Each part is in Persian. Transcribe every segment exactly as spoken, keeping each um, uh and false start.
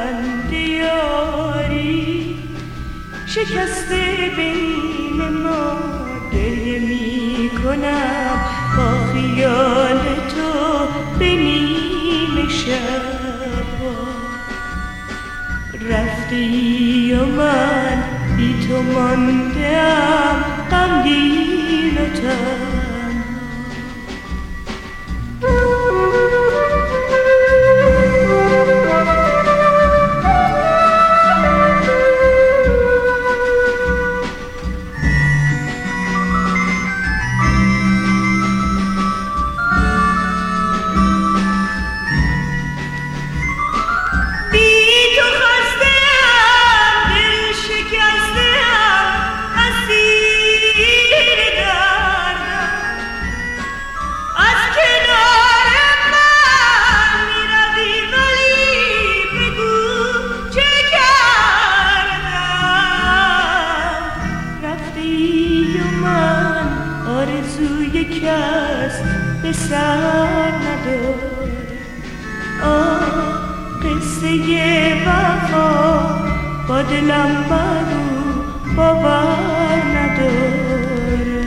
بند یاری شکسته بین ما گریه می کنم با خیال تو به نیم شب رفتی و من بی تو ماندم غمگین و تنها آرزوی کس به سر نداره آه قصه وفا با دلم بگو باور نداره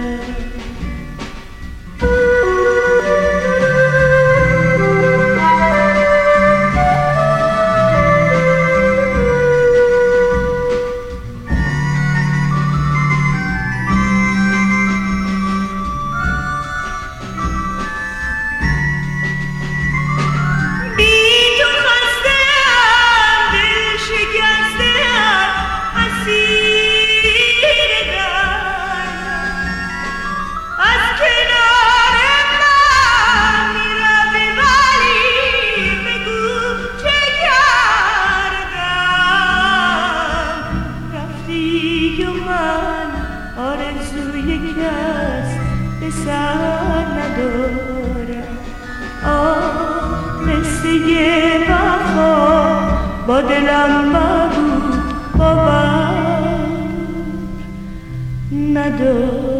آرزوی کس به سر ندارم آه قصه وفا با دلم بگو باور ندارم.